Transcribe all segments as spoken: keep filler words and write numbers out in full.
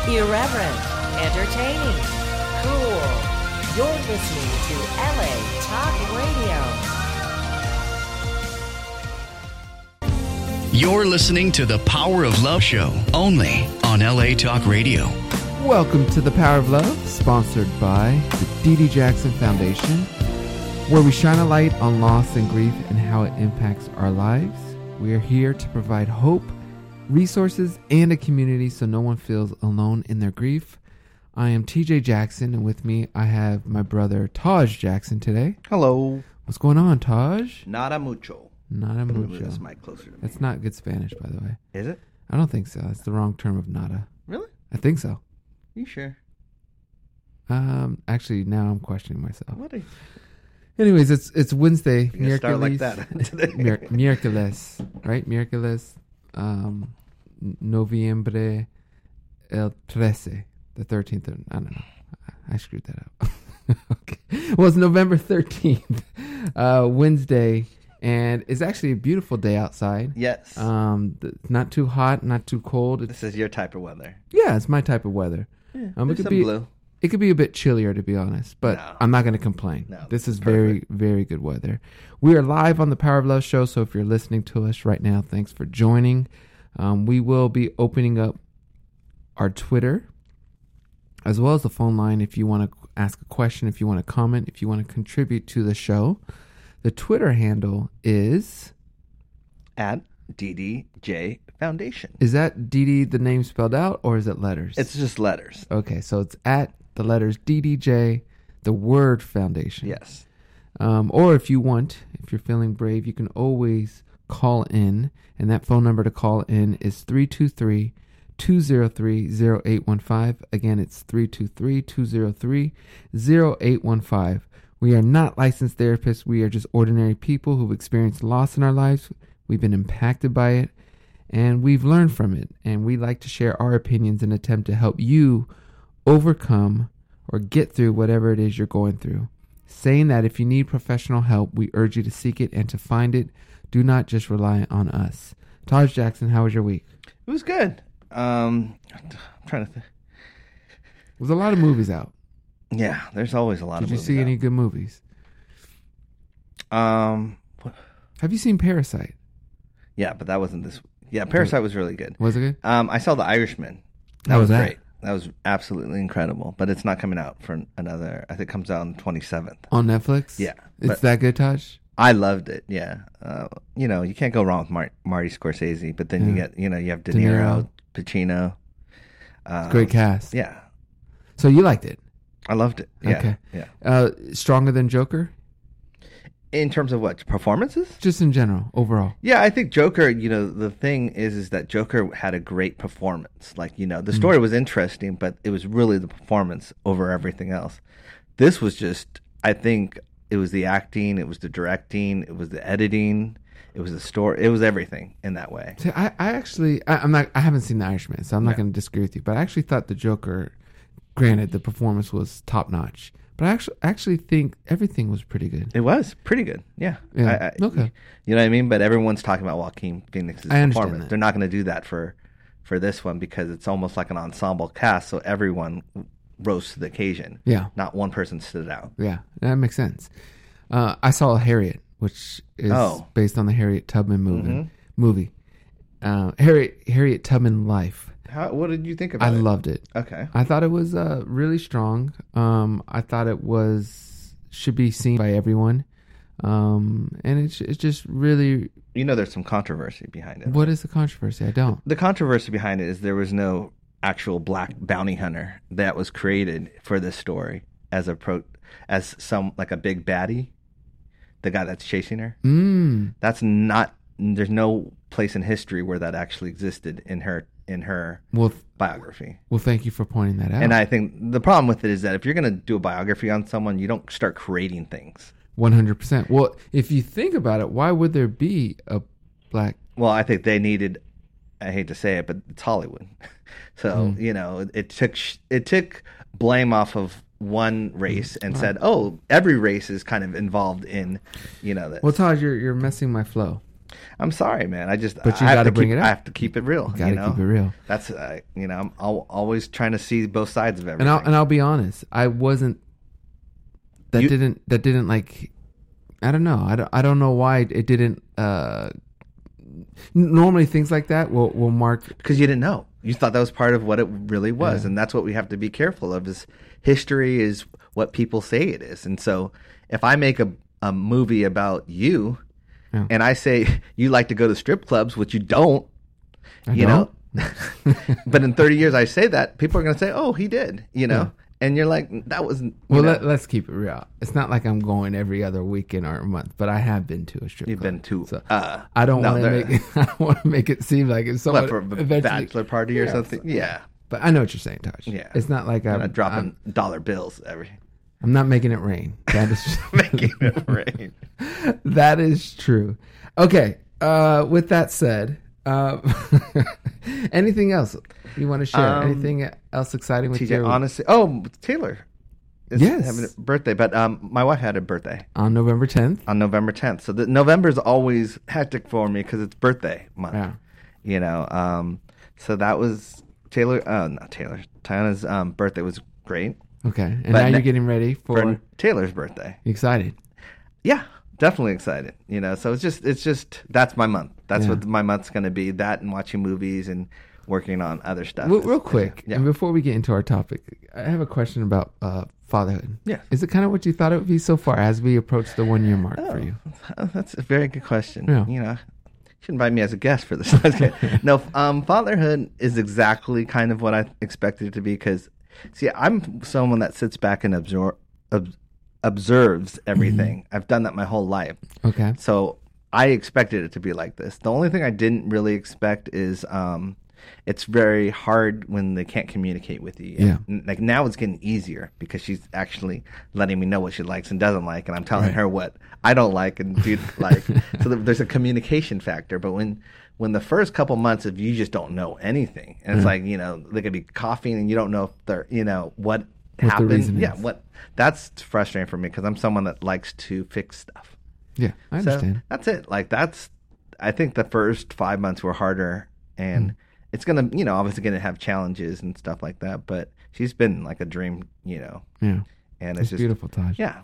Irreverent, entertaining, cool. You're listening to L A Talk Radio. You're listening to the Power of Love Show, only on L A Talk Radio. Welcome to the Power of Love, sponsored by the Dee Dee Jackson Foundation, where we shine a light on loss and grief and how it impacts our lives. We are here to provide hope, resources, and a community so no one feels alone in their grief. I am T J Jackson, and with me I have my brother Taj Jackson today. Hello. What's going on, Taj? Nada mucho. Nada mucho. Move this mic closer to me. That's not good Spanish, by the way. Is it? I don't think so. That's the wrong term of nada. Really? I think so. You sure? Um, actually, now I'm questioning myself. What? Are... Anyways, it's it's Wednesday. You're gonna start like that today. Mir- miércoles, right? Miércoles. Um, Noviembre el trece, the thirteenth. Of, I don't know. I screwed that up. Okay. Well, it's November thirteenth, uh, Wednesday, and it's actually a beautiful day outside. Yes. Um, th- not too hot, not too cold. It's, this is your type of weather. Yeah, it's my type of weather. Yeah, um, it could some be blue. It could be a bit chillier, to be honest, but No. I'm not going to complain. No, this is perfect. very, very good weather. We are live on the Power of Love show, so if you're listening to us right now, thanks for joining. Um, we will be opening up our Twitter as well as the phone line if you want to ask a question, if you want to comment, if you want to contribute to the show. The Twitter handle is... At D D J Foundation. Is that D D the name spelled out, or is it letters? It's just letters. Okay, so it's at the letters D D J, the word Foundation. Yes. Um, or if you want, if you're feeling brave, you can always call in. And that phone number to call in is three two three, two zero three, zero eight one five. Again, it's three two three, two zero three, zero eight one five. We are not licensed therapists. We are just ordinary people who've experienced loss in our lives. We've been impacted by it, and we've learned from it. And we like to share our opinions and attempt to help you overcome or get through whatever it is you're going through. Saying that if you need professional help, we urge you to seek it and to find it. Do not just rely on us. Taj Jackson, how was your week? It was good. Um, I'm trying to think. There's a lot of movies out. Yeah, there's always a lot Did of you movies see out. any good movies? Um, what- Have you seen Parasite? yeah, but that wasn't this. Yeah, Parasite was really good. Was it good? Um, I saw The Irishman. That How was was that? great. That was absolutely incredible. But it's not coming out for another. I think it comes out on the twenty-seventh. On Netflix? Yeah, It's but- that good, Taj? I loved it. Yeah, uh, you know, you can't go wrong with Mar- Marty Scorsese. But then you Yeah. get, you know, you have De De Niro, Niro. Pacino. Um, Great cast. Yeah, So you liked it? I loved it. Yeah, Okay. yeah. Uh, stronger than Joker? In terms of what performances? Just in general, overall. Yeah, I think Joker. You know, the thing is, is that Joker had a great performance. Like, you know, the story was interesting, but it was really the performance over everything else. This was just, I think, it was the acting, it was the directing, it was the editing, it was the story, it was everything in that way. See, I, I actually, I, I'm not, I haven't seen The Irishman, so I'm not No. going to disagree with you. But I actually thought the Joker, granted, the performance was top notch. But I actually, actually think everything was pretty good. It was pretty good. Yeah. Yeah. I, I, Okay. You know what I mean? But everyone's talking about Joaquin Phoenix's I understand performance. that. They're not going to do that for for this one because it's almost like an ensemble cast, so everyone rose to the occasion. Yeah. Not one person stood out. Yeah, that makes sense. Uh, I saw Harriet, which is Oh. based on the Harriet Tubman movie. Mhm. Movie, uh, Harriet Harriet Tubman Life. How, what did you think about I it? loved it. Okay. I thought it was uh, really strong. Um, I thought it was should be seen by everyone, um, and it's it's just really. You know there's some controversy behind it. What is the controversy? I don't. The controversy behind it is there was no actual black bounty hunter that was created for this story as a pro as some like a big baddie, the guy that's chasing her. Mm. That's not. There's no place in history where that actually existed in her in her Well, biography. well, thank you for pointing that out. And I think the problem with it is that if you're going to do a biography on someone, you don't start creating things. one hundred percent. Well, if you think about it, why would there be a black? Well, I think they needed. I hate to say it, but it's Hollywood. So you know, it, it took sh- it took blame off of one race and said, "Oh, every race is kind of involved in," you know. That. Well, Taj, you're you're messing my flow. I'm sorry, man. I just But you I have gotta to bring keep, it up. I have to keep it real. You gotta you know? keep it real. That's uh, you know, I'm al- always trying to see both sides of everything. And I'll and I'll be honest, I wasn't. That You- didn't. That didn't like. I don't know. I don't. I don't know why it didn't. Uh, normally things like that will will mark. Because you didn't know. You thought that was part of what it really was. Yeah. And that's what we have to be careful of is history is what people say it is. And so if I make a, a movie about you Yeah. and I say you like to go to strip clubs, which you don't, I you don't. know, but in thirty years I say that, people are going to say, oh, he did, you know, Yeah. and you're like, that wasn't, you Well, know, let, let's keep it real. It's not like I'm going every other weekend or month, but I have been to a strip you've club. been to, So uh, I don't no, want to they're- make it, I don't want to make it seem like it's someone what, for a eventually. bachelor party or Yeah, something. so- Yeah. But I know what you're saying, Taj. Yeah. It's not like I'm I'm, not dropping I'm, dollar bills every, I'm not making it rain. That is making it rain. that is true. Okay. Uh, with that said, uh, anything else you want to share? Um, anything else exciting with T J, your honestly, oh, Taylor is Yes. having a birthday, but um, my wife had a birthday on November tenth? on November tenth. So the, November's always hectic for me because it's birthday month. Yeah. You know, um, so that was Taylor, uh, not Taylor, Tiana's um, birthday was great. Okay. And But now ne- you're getting ready for, For Taylor's birthday. you excited. Yeah, definitely excited. You know, so it's just, it's just, that's my month. That's Yeah. what my month's going to be. That and watching movies and working on other stuff. Real, Is- real quick, Yeah. and before we get into our topic, I have a question about uh, fatherhood. Yes. Is it kind of what you thought it would be so far as we approach the one year mark Oh, for you? oh, that's a very good question. Yeah. You know, you should invite me as a guest for this. No, um, fatherhood is exactly kind of what I expected it to be because, see, I'm someone that sits back and absor- ob- observes everything. I've done that my whole life. Okay. So I expected it to be like this. The only thing I didn't really expect is um, it's very hard when they can't communicate with you. Yeah. N- Like now it's getting easier because she's actually letting me know what she likes and doesn't like, and I'm telling Right. her what I don't like and do like. So th- there's a communication factor. But when when the first couple months of you just don't know anything, and it's like you know they could be coughing and you don't know if they're you know what the happened. reason Yeah, is. what that's frustrating for me because I'm someone that likes to fix stuff. Yeah, I So understand. that's it. Like that's, I think the first five months were harder, and Mm. it's gonna, you know, obviously gonna have challenges and stuff like that. But she's been like a dream, you know, Yeah. and it's, It's just beautiful, Taj. Yeah.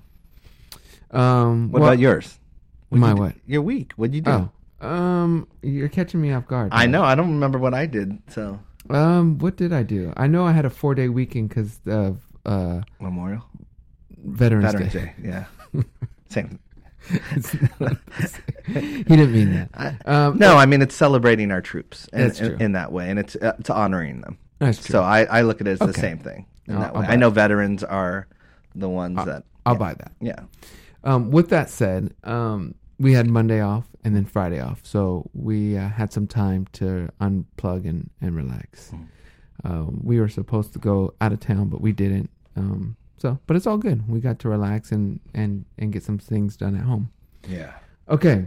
Um, What well- about yours? What'd My you do- what? Your week. What'd you do? Oh, um, you're catching me off guard. I Taj. know. I don't remember what I did. So Um, what did I do? I know I had a four day weekend because of uh Memorial, Veterans, Veterans Day. Day. Yeah. Same. It's not the same. He didn't mean that. Um, No, I mean it's celebrating our troops in, That's in, true. in that way, and it's uh, it's honoring them. That's true. So I, I look at it as the Okay. same thing in I'll- that I'll way. buy I know it. veterans are the ones that I'll yeah. buy that. Yeah. Um, with that said, um, we had Monday off and then Friday off, so we uh, had some time to unplug and and relax. Um, we were supposed to go out of town, but we didn't. Um, so, but it's all good. We got to relax and and and get some things done at home. Yeah. Okay,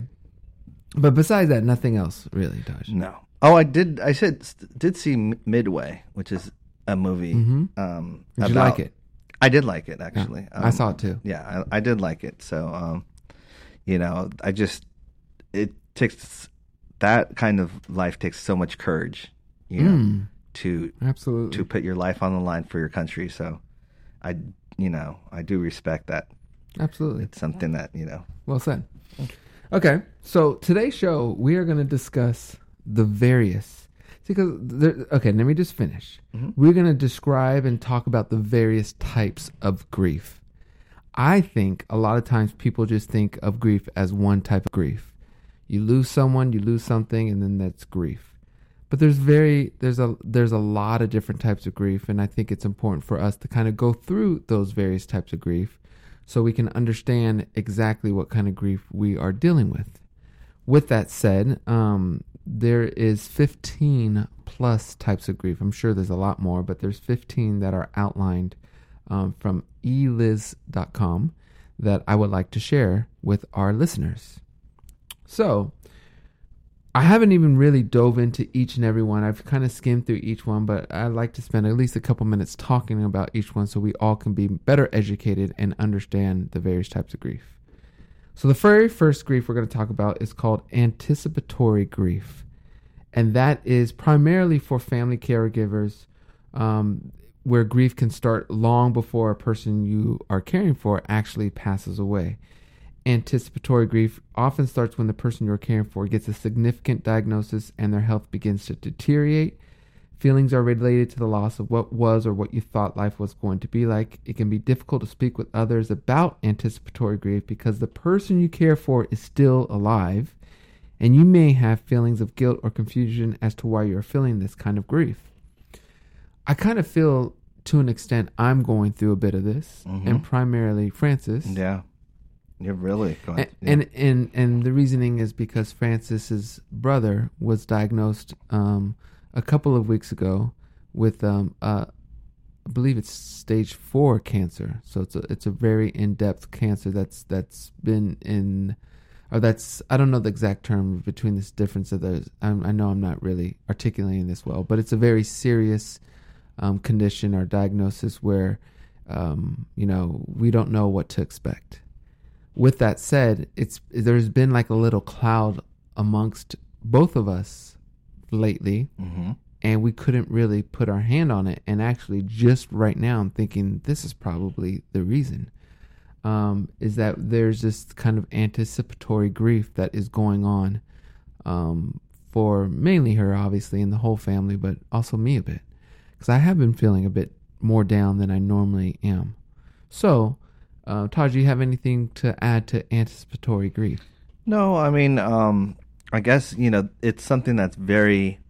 but besides that, nothing else really, Taj. No. Oh, I did. I said did see M- Midway, which is a movie. Mhm. Um, Did you about- like it? I did like it actually. Yeah, I saw it too. Yeah, I, I did like it. So, um, you know, I just it takes that kind of life takes so much courage, you know, Mm, to absolutely. to put your life on the line for your country. So, I you know I do respect that. Absolutely. It's something that you know. Well said. Okay, so today's show we are going to discuss the various. See, because there, okay, let me just finish. Mhm. We're going to describe and talk about the various types of grief. I think a lot of times people just think of grief as one type of grief. You lose someone, you lose something, and then that's grief. But there's very there's a there's a lot of different types of grief, and I think it's important for us to kind of go through those various types of grief so we can understand exactly what kind of grief we are dealing with. With that said, um, there is fifteen plus types of grief. I'm sure there's a lot more, but there's fifteen that are outlined um, from e liz dot com that I would like to share with our listeners. So, I haven't even really dove into each and every one. I've kind of skimmed through each one, but I'd like to spend at least a couple minutes talking about each one so we all can be better educated and understand the various types of grief. So the very first grief we're going to talk about is called anticipatory grief. And that is primarily for family caregivers, um, where grief can start long before a person you are caring for actually passes away. Anticipatory grief often starts when the person you're caring for gets a significant diagnosis and their health begins to deteriorate. Feelings are related to the loss of what was or what you thought life was going to be like. It can be difficult to speak with others about anticipatory grief because the person you care for is still alive, and you may have feelings of guilt or confusion as to why you're feeling this kind of grief. I kind of feel, to an extent, I'm going through a bit of this, mm-hmm. and primarily Francis. Yeah. You're really going. And, yeah. and and and the reasoning is because Francis's brother was diagnosed um, a couple of weeks ago with, um, uh, I believe it's stage four cancer. So it's a it's a very in depth cancer that's that's been in, or that's I don't know the exact term between this difference of those. I, I know I'm not really articulating this well, but it's a very serious um, condition or diagnosis where um, you know we don't know what to expect. With that said, it's there's been like a little cloud amongst both of us lately, mm-hmm. and we couldn't really put our hand on it. And actually, just right now, I'm thinking this is probably the reason, um, is that there's this kind of anticipatory grief that is going on um, for mainly her, obviously, and the whole family, but also me a bit. Because I have been feeling a bit more down than I normally am. So... Uh, Taj, do you have anything to add to anticipatory grief? No, I mean, um, I guess, you know, it's something that's very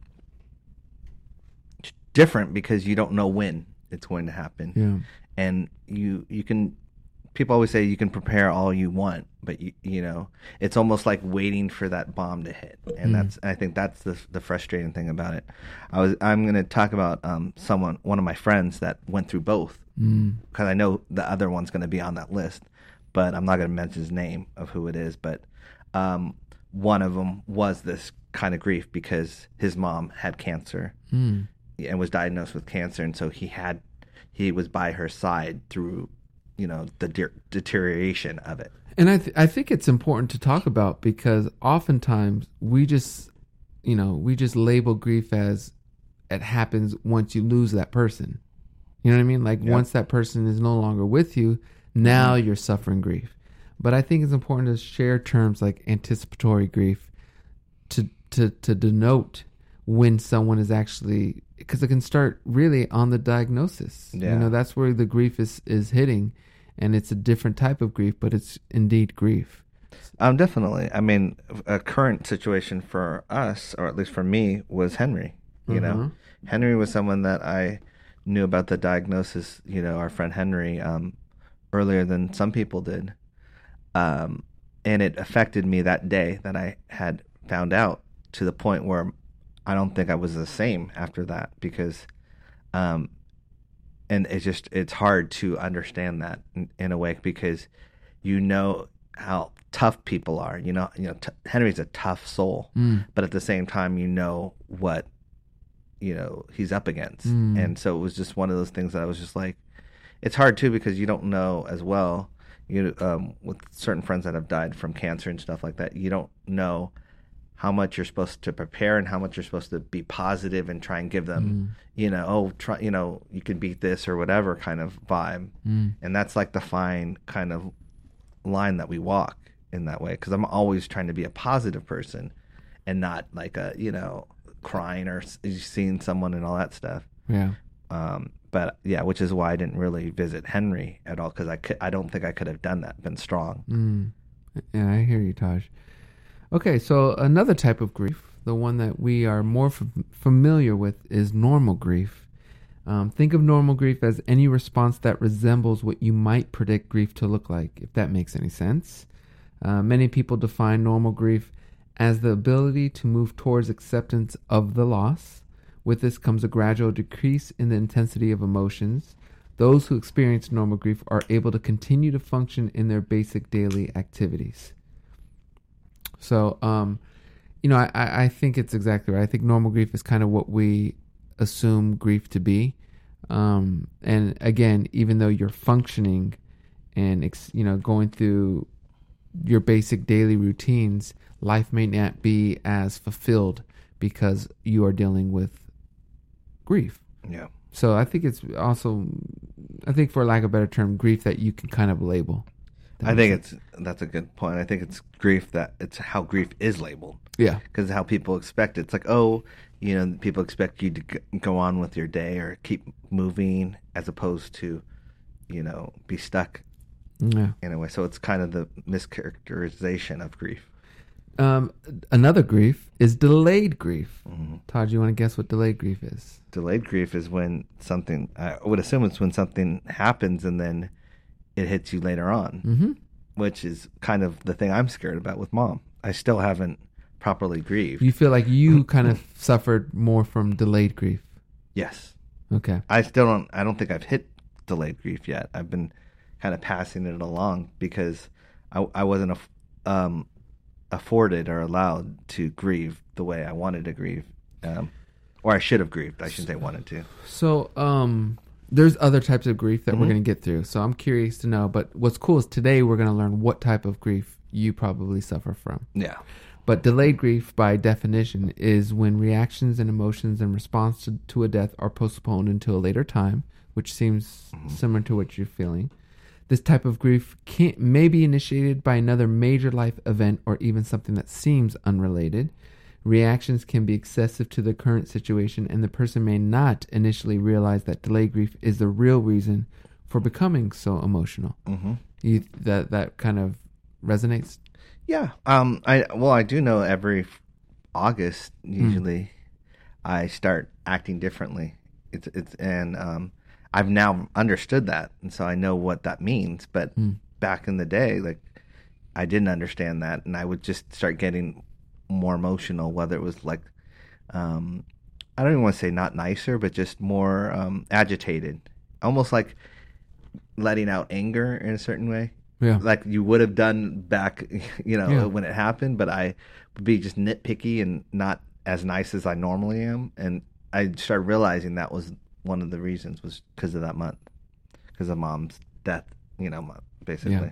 different because you don't know when it's going to happen. Yeah. And you, you can, people always say you can prepare all you want, but you, you know, it's almost like waiting for that bomb to hit. And mm. that's, I think that's the the frustrating thing about it. I was, I'm going to talk about um, someone, one of my friends that went through both. Because mm. I know the other one's going to be on that list, but I'm not going to mention his name of who it is. But um, one of them was this kind of grief because his mom had cancer mm. and was diagnosed with cancer, and so he had he was by her side through, you know, the de- deterioration of it. And I th- I think it's important to talk about because oftentimes we just you know we just label grief as it happens once you lose that person. You know what I mean? Like, yep. Once that person is no longer with you, now mm-hmm. you're suffering grief. But I think it's important to share terms like anticipatory grief to to, to denote when someone is actually... Because it can start really on the diagnosis. Yeah. You know, that's where the grief is, is hitting. And it's a different type of grief, but it's indeed grief. Um, definitely. I mean, a current situation for us, or at least for me, was Henry. You mm-hmm. know? Henry was someone that I... knew about the diagnosis, you know, our friend Henry, um, earlier than some people did. Um, and it affected me that day that I had found out, to the point where I don't think I was the same after that, because, um, and it's just, it's hard to understand that in, in a way, because you know how tough people are, you know, you know, t- Henry's a tough soul, mm. but at the same time, you know what, you know, he's up against. Mm. And so it was just one of those things that I was just like, it's hard too, because you don't know as well, you um, with certain friends that have died from cancer and stuff like that, you don't know how much you're supposed to prepare and how much you're supposed to be positive and try and give them, mm. you know, oh, try, you know, you can beat this or whatever kind of vibe. Mm. And that's like the fine kind of line that we walk in that way. Because I'm always trying to be a positive person and not like a, you know, crying or seeing someone and all that stuff. Yeah. Um, but yeah, which is why I didn't really visit Henry at all, because I could, I don't think I could have done that, been strong. Mm. Yeah, I hear you, Taj. Okay, so another type of grief, the one that we are more f- familiar with, is normal grief. Um, think of normal grief as any response that resembles what you might predict grief to look like, if that makes any sense. Uh, many people define normal grief as the ability to move towards acceptance of the loss. With this comes a gradual decrease in the intensity of emotions. Those who experience normal grief are able to continue to function in their basic daily activities. So, um, you know, I, I think it's exactly right. I think normal grief is kind of what we assume grief to be. Um, and again, even though you're functioning and, you know, going through your basic daily routines, life may not be as fulfilled because you are dealing with grief. Yeah. So I think it's also, I think for lack of a better term, grief that you can kind of label. I think it's that's a good point. I think it's grief that it's how grief is labeled. Yeah. Because how people expect it. It's like, oh, you know, people expect you to g- go on with your day or keep moving as opposed to, you know, be stuck Yeah. in a way. So it's kind of the mischaracterization of grief. Um, another grief is delayed grief. Mm-hmm. Todd, you want to guess what delayed grief is? Delayed grief is when something, I would assume it's when something happens and then it hits you later on, Mm-hmm. which is kind of the thing I'm scared about with mom. I still haven't properly grieved. You feel like you kind of suffered more from delayed grief. Yes. Okay. I still don't, I don't think I've hit delayed grief yet. I've been kind of passing it along because I, I wasn't aff- um, afforded or allowed to grieve the way I wanted to grieve. Um, or I should have grieved. I shouldn't say wanted to. So, um, there's other types of grief that Mm-hmm. we're going to get through. So I'm curious to know, but what's cool is today we're going to learn what type of grief you probably suffer from. Yeah. But delayed grief, by definition, is when reactions and emotions in response to, to a death are postponed until a later time, which seems Mm-hmm. similar to what you're feeling. This type of grief can, may be initiated by another major life event or even something that seems unrelated. Reactions can be excessive to the current situation, and the person may not initially realize that delayed grief is the real reason for becoming so emotional. Mm-hmm. You, that that kind of resonates? Yeah. Um. I well, I do know every f- August usually I start acting differently. It's it's and um, I've now understood that, and so I know what that means. But Mm. back in the day, like I didn't understand that, and I would just start getting more emotional. Whether it was like, um, I don't even want to say not nicer, but just more um, agitated, almost like letting out anger in a certain way. Yeah. Like you would have done back, you know, Yeah. when it happened, but I would be just nitpicky and not as nice as I normally am. And I started realizing that was one of the reasons was because of that month, because of mom's death, you know, month, basically.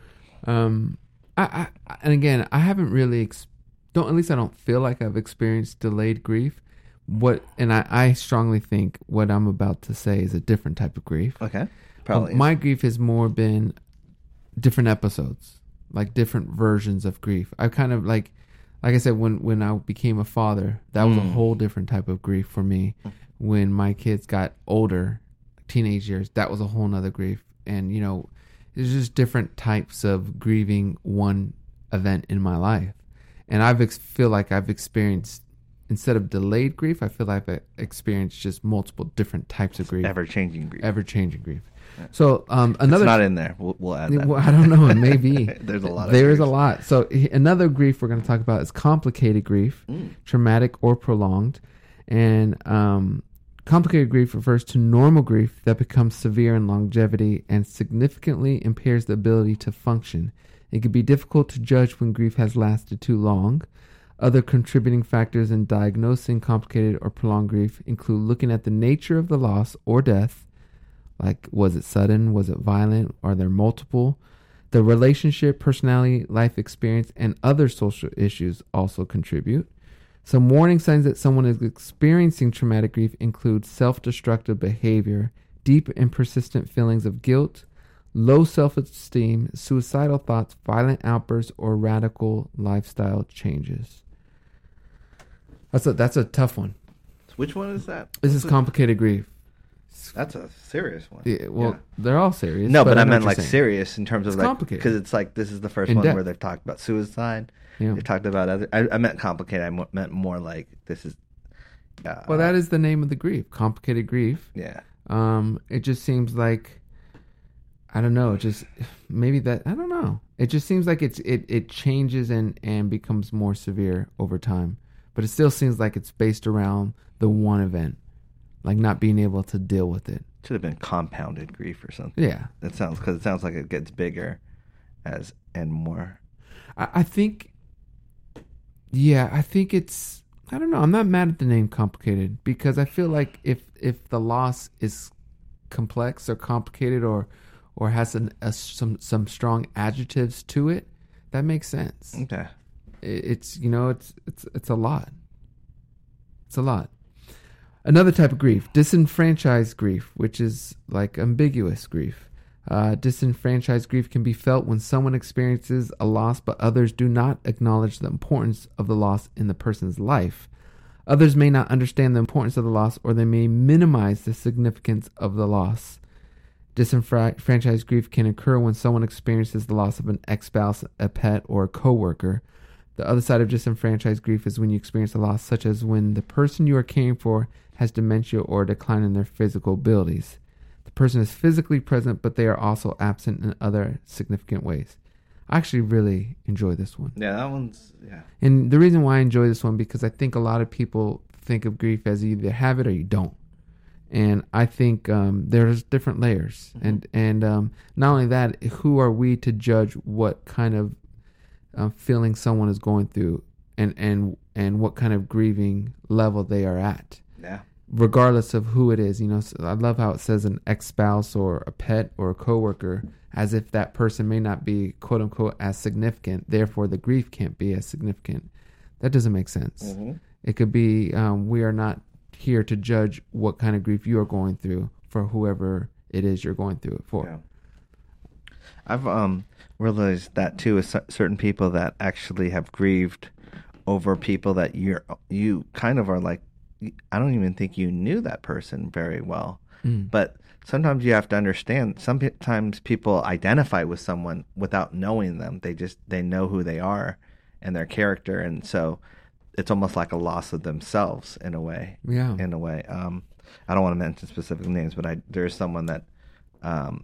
Um, I, I and again, I haven't really ex- don't at least I don't feel like I've experienced delayed grief. What and I, I strongly think what I'm about to say is a different type of grief. Okay. Probably. Um, my grief has more been different episodes, like different versions of grief. I kind of like, like I said, when when I became a father, that was a Mm. whole different type of grief for me. When my kids got older, teenage years, that was a whole nother grief. And you know, there's just different types of grieving one event in my life. And I've ex- feel like I've experienced, instead of delayed grief, I feel like I've experienced just multiple different types of grief, Ever changing grief. ever changing grief. So um, another, It's not in there. We'll, we'll add that. well, I don't know, it may be. There's a lot of There is a griefs. lot. So h- another grief we're going to talk about is complicated grief, Mm. traumatic or prolonged. And um, complicated grief refers to normal grief that becomes severe in longevity and significantly impairs the ability to function. It can be difficult to judge when grief has lasted too long. Other contributing factors in diagnosing complicated or prolonged grief include looking at the nature of the loss or death, like was it sudden, was it violent, are there multiple? The relationship, personality, life experience, and other social issues also contribute. Some warning signs that someone is experiencing traumatic grief include self-destructive behavior, deep and persistent feelings of guilt, low self-esteem, suicidal thoughts, violent outbursts, or radical lifestyle changes. That's a that's a tough one. Which one is that? This What's is it? complicated grief. That's a serious one. Yeah, well, Yeah. they're all serious. No, but, I know meant what like you're saying. serious in terms of It's like complicated. because it's like this is the first In one depth. where they've talked about suicide. Yeah. They've talked about other. I, I meant complicated. I mo- meant more like this is. Uh, Well, that is the name of the grief, complicated grief. Yeah. Um, it just seems like, I don't know, it just maybe that I don't know. It just seems like it's it it changes and and becomes more severe over time, but it still seems like it's based around the one event, like not being able to deal with it. Should have been compounded grief or something. Yeah, That sounds because it sounds like it gets bigger, as and more. I, I think. Yeah, I think it's. I don't know. I'm not mad at the name complicated because I feel like if if the loss is complex or complicated or or has an, a, some some strong adjectives to it, that makes sense. Okay. It, it's you know it's it's it's a lot. It's a lot. Another type of grief, disenfranchised grief, which is like ambiguous grief. Uh, disenfranchised grief can be felt when someone experiences a loss, but others do not acknowledge the importance of the loss in the person's life. Others may not understand the importance of the loss, or they may minimize the significance of the loss. Disenfranchised grief can occur when someone experiences the loss of an ex-spouse, a pet, or a coworker. The other side of disenfranchised grief is when you experience a loss, such as when the person you are caring for has dementia or a decline in their physical abilities. The person is physically present, but they are also absent in other significant ways. I actually really enjoy this one. Yeah, that one's, yeah. And the reason why I enjoy this one, because I think a lot of people think of grief as you either have it or you don't. And I think um, there's different layers. Mm-hmm. And, and um, not only that, who are we to judge what kind of uh, feeling someone is going through and, and, and what kind of grieving level they are at? Yeah. Regardless of who it is. You know, so I love how it says an ex-spouse or a pet or a coworker, as if that person may not be, quote unquote, as significant. Therefore, the grief can't be as significant. That doesn't make sense. Mm-hmm. It could be, um, we are not here to judge what kind of grief you are going through for whoever it is you're going through it for. Yeah. I've um, realized that too with certain people that actually have grieved over people that you're, you kind of are like, I don't even think you knew that person very well. Mm. But sometimes you have to understand, sometimes people identify with someone without knowing them. They just, they know who they are and their character. And so it's almost like a loss of themselves in a way. Yeah. In a way. Um, I don't want to mention specific names, but I, there's someone that um,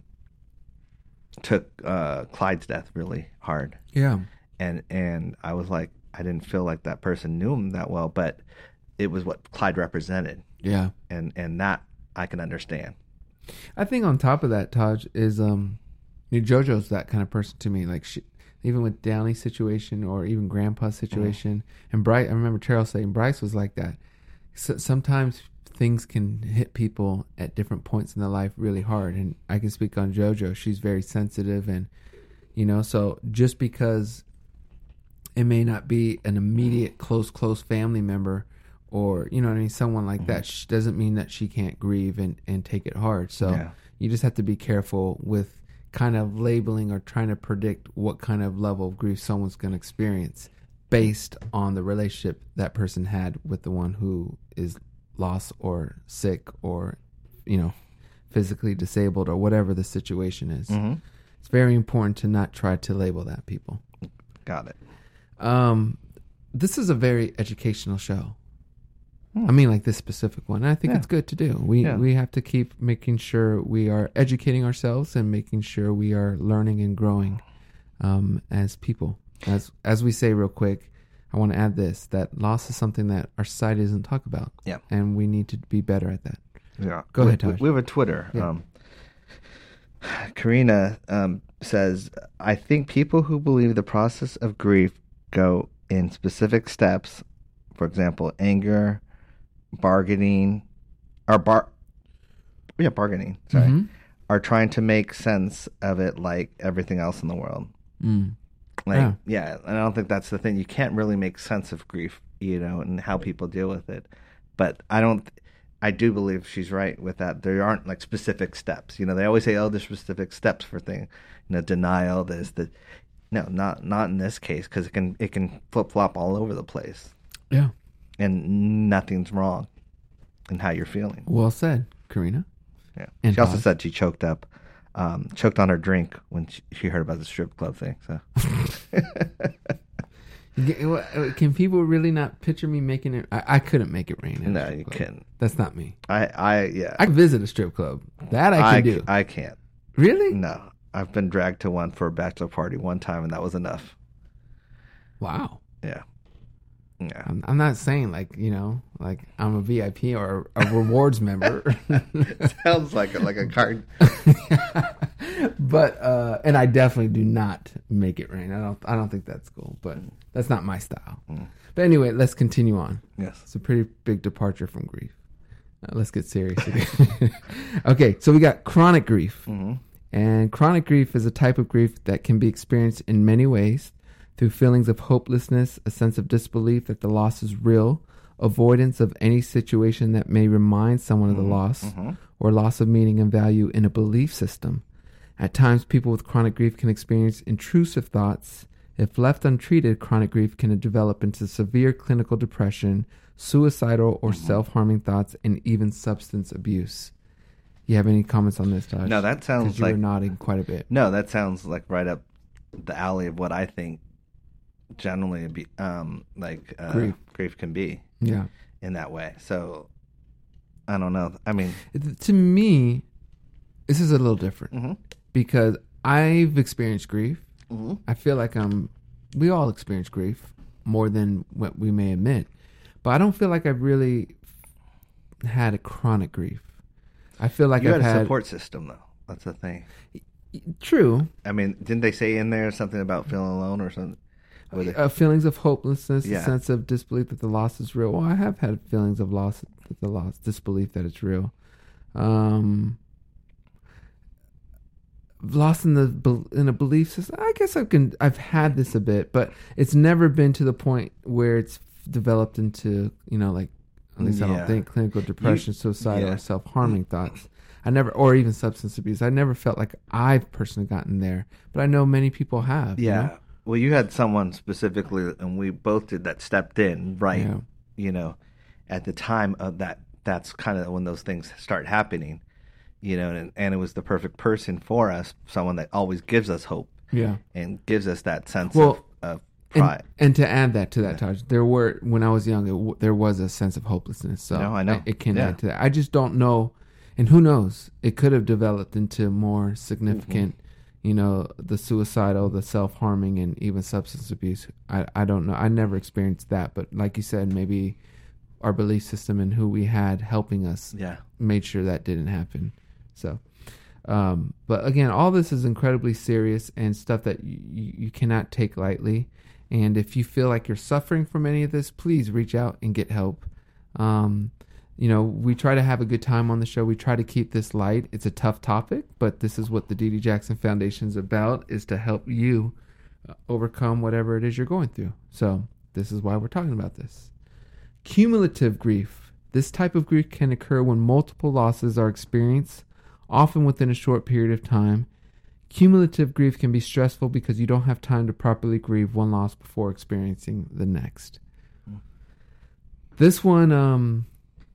took uh, Clyde's death really hard. Yeah. And, and I was like, I didn't feel like that person knew him that well, but it was what Clyde represented. Yeah. And, and that I can understand. I think on top of that, Taj, is um, you know, JoJo's that kind of person to me. Like she, even with Downey's situation or even Grandpa's situation, mm. and Bryce, I remember Terrell saying Bryce was like that. So, sometimes things can hit people at different points in their life really hard, and I can speak on JoJo. She's very sensitive, and you know, so just because it may not be an immediate close, close family member, or, you know what I mean, someone like mm-hmm. that, sh- doesn't mean that she can't grieve and, and take it hard. So yeah. You just have to be careful with kind of labeling or trying to predict what kind of level of grief someone's going to experience based on the relationship that person had with the one who is lost or sick or, you know, physically disabled or whatever the situation is. Mm-hmm. It's very important to not try to label that, people. Got it. Um, this is a very educational show. I mean, like this specific one. And I think yeah. it's good to do. We yeah. we have to keep making sure we are educating ourselves and making sure we are learning and growing um, as people. As as we say real quick, I want to add this, that loss is something that our society doesn't talk about. Yeah. And we need to be better at that. Yeah. Go we, ahead, Taj. We have a Twitter. Yeah. Um, Karina um, says, I think people who believe the process of grief go in specific steps, for example, anger, bargaining, or bar, yeah, bargaining, sorry, mm-hmm. are trying to make sense of it like everything else in the world. Mm. Like, yeah. yeah, and I don't think that's the thing. You can't really make sense of grief, you know, and how people deal with it. But I don't, I do believe she's right with that. There aren't like specific steps. You know, they always say, oh, there's specific steps for things. You know, denial, there's the, no, not not in this case, because it can, it can flip-flop all over the place. Yeah. And nothing's wrong in how you're feeling. Well said, Karina. Yeah. And she also said she choked up, um, choked on her drink when she, she heard about the strip club thing. So, can people really not picture me making it? I, I couldn't make it rain. No, you club. couldn't. That's not me. I, I, yeah. I can visit a strip club. That I can I, do. I can't. Really? No, I've been dragged to one for a bachelor party one time, and that was enough. Wow. Yeah. Yeah. I'm, I'm not saying like, you know, like I'm a V I P or a rewards member. Sounds like a, like a card. But uh, and I definitely do not make it rain. I don't I don't think that's cool, but that's not my style. Mm. But anyway, let's continue on. Yes. It's a pretty big departure from grief. Uh, let's get serious again. Okay, so we got chronic grief. Mm-hmm. And chronic grief is a type of grief that can be experienced in many ways. through feelings of hopelessness, a sense of disbelief that the loss is real, avoidance of any situation that may remind someone of the loss, Mm-hmm. or loss of meaning and value in a belief system. At times, people with chronic grief can experience intrusive thoughts. If left untreated, chronic grief can develop into severe clinical depression, suicidal or Mm-hmm. self-harming thoughts, and even substance abuse. You have any comments on this, Todd? No, that sounds 'Cause you like were nodding quite a bit. no, that sounds like right up the alley of what I think generally be, um like uh, Grief. grief can be Yeah. in that way. So I don't know. I mean, It- To me, this is a little different mm-hmm. because I've experienced grief. Mm-hmm. I feel like I'm. We all experience grief more than what we may admit, but I don't feel like I've really had a chronic grief. I feel like you I've had a had support system though. That's the thing. true I mean, didn't they say in there something about feeling alone or something? Was it- uh, feelings of hopelessness, Yeah. a sense of disbelief that the loss is real. Well, I have had feelings of loss, that the loss, disbelief that it's real. Um, lost in the bel- in a belief system. I guess I can. I've had this a bit, but it's never been to the point where it's developed into, you know, like, at least I Yeah. don't think, clinical depression, suicidal, yeah. or self harming thoughts. I never, or even substance abuse. I never felt like I've personally gotten there, but I know many people have. you yeah. know? Well, you had someone specifically, and we both did that. Stepped in, right? Yeah. You know, at the time of that. That's kind of when those things start happening. You know, and, and it was the perfect person for us. Someone that always gives us hope Yeah. and gives us that sense Well, of, of And, pride. and to add that to that, Taj, there were, when I was young, it, w- there was a sense of hopelessness. So No, I know. It, it can Yeah. add to that. I just don't know, and who knows? It could have developed into more significant, Mm-hmm. you know, the suicidal, the self-harming, and even substance abuse. I, I don't know. I never experienced that, but like you said, maybe our belief system and who we had helping us Yeah. made sure that didn't happen. So, um, but again, all this is incredibly serious and stuff that you, you cannot take lightly. And if you feel like you're suffering from any of this, please reach out and get help. Um, you know, we try to have a good time on the show. We try to keep this light. It's a tough topic, but this is what the Dee Dee Jackson Foundation is about, is to help you uh, overcome whatever it is you're going through. So this is why we're talking about this. Cumulative grief. This type of grief can occur when multiple losses are experienced, often within a short period of time. Cumulative grief can be stressful because you don't have time to properly grieve one loss before experiencing the next. This one, um,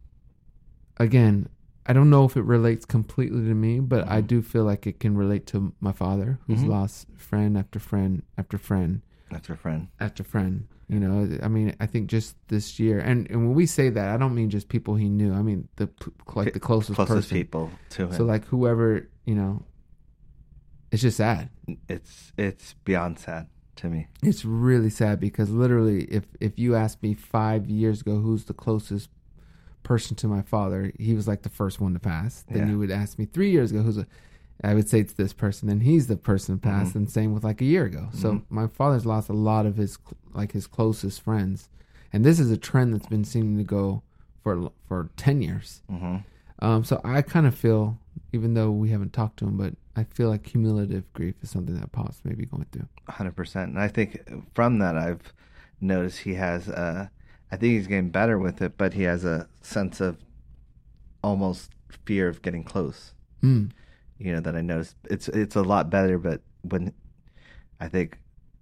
again, I don't know if it relates completely to me, but I do feel like it can relate to my father, who's Mhm. lost friend after friend after friend That's her friend. after friend. You know, I mean, I think just this year, and, and when we say that, I don't mean just people he knew. I mean the p- like the closest, Closest person. people to him. So like whoever, you know, it's just sad. it's it's beyond sad to me. It's really sad because literally, if if you asked me five years ago who's the closest person to my father, he was like the first one to pass. Then Yeah. you would ask me three years ago who's a, I would say it's this person, and he's the person to pass, Mhm. and same with like a year ago. So Mhm. my father's lost a lot of his like his closest friends, and this is a trend that's been seeming to go for for ten years. Mm-hmm. Um, so I kind of feel, even though we haven't talked to him, but I feel like cumulative grief is something that Pop's maybe going through. one hundred percent. And I think from that, I've noticed he has, uh, I think he's getting better with it, but he has a sense of almost fear of getting close. Mm. You know, that I noticed. It's it's a lot better, but when I think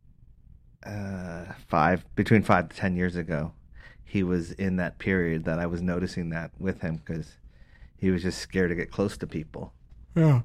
uh, five, between five to ten years ago, he was in that period that I was noticing that with him because he was just scared to get close to people. Yeah.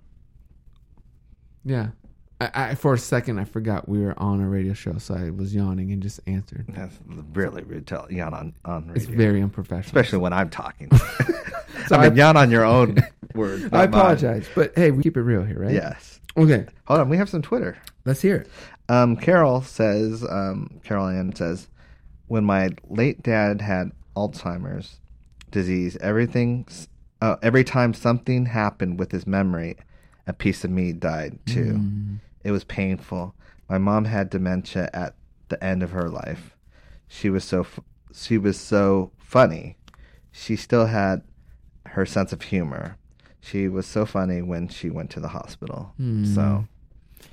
Yeah. I, I for a second I forgot we were on a radio show, so I was yawning and just answered. That's really rude to yawn on, on radio. It's very unprofessional. Especially when I'm talking. So I mean, I- yawn on your own words. I not mine. apologize, but hey, we keep it real here, right? Yes. Okay, Hold on, we have some Twitter. let's hear it. Um, Carol says, um, Carol Ann says, when my late dad had Alzheimer's disease, everything, uh, every time something happened with his memory, a piece of me died too. Mm. It was painful. My mom had dementia at the end of her life. She was so, f- she was so funny. She still had her sense of humor. She was so funny when she went to the hospital. Mm. So,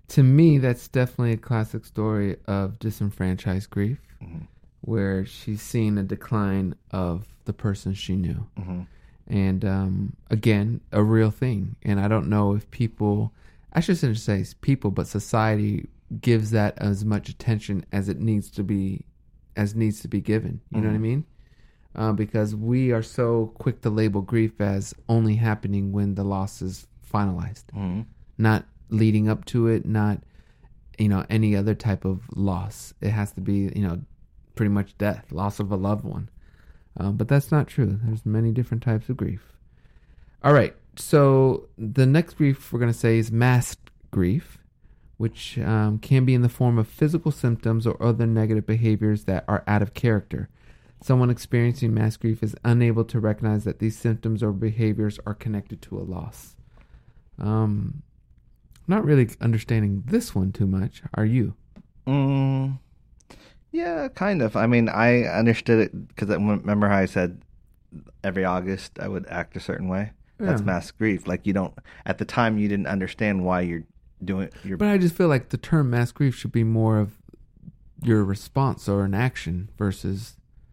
to me, that's definitely a classic story of disenfranchised grief, Mm-hmm. where she's seen a decline of the person she knew. Mm-hmm. And um, again, a real thing. And I don't know if people, I shouldn't say people, but society gives that as much attention as it needs to be, as needs to be given. You Mm-hmm. know what I mean? Uh, because we are so quick to label grief as only happening when the loss is finalized, Mm-hmm. not leading up to it, not, you know, any other type of loss. It has to be, you know, pretty much death, loss of a loved one. Um, but that's not true. There's many different types of grief. All right. So the next grief we're going to say is masked grief, which um, can be in the form of physical symptoms or other negative behaviors that are out of character. Someone experiencing masked grief is unable to recognize that these symptoms or behaviors are connected to a loss. Um, not really understanding this one too much. Are you? Mm, yeah, kind of. I mean, I understood it because I remember how I said every August I would act a certain way. That's Yeah. masked grief. Like you don't, at the time you didn't understand why you're doing your. But I just feel like the term masked grief should be more of your response or an action versus.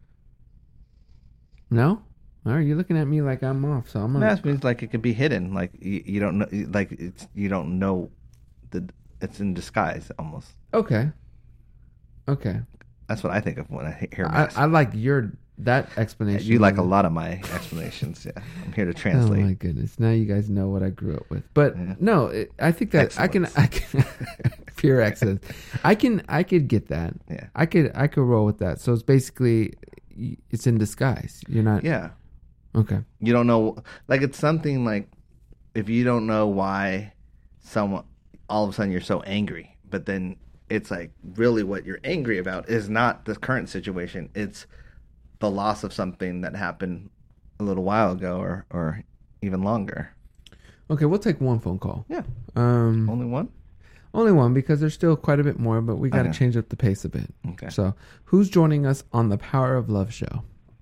No? All right, you're looking at me like I'm off, so I'm gonna. Mask means like it could be hidden. Like you, you don't know, like it's you don't know, the it's in disguise almost. Okay. Okay. That's what I think of when I hear I, mask. I like your that explanation. You like a lot of my explanations. Yeah, I'm here to translate. Oh my goodness! Now you guys know what I grew up with. But Yeah. no, it, I think that I can. I can pure excellence. I can. I could get that. Yeah. I could. I could roll with that. So it's basically, it's in disguise. You're not. Yeah. Okay. You don't know, like it's something like if you don't know why someone all of a sudden you're so angry, but then it's like really what you're angry about is not the current situation. It's the loss of something that happened a little while ago or, or even longer. Okay, we'll take one phone call. Yeah. Um, Only one? only one because there's still quite a bit more, but we got to Okay. change up the pace a bit. Okay. So, who's joining us on the Power of Love show?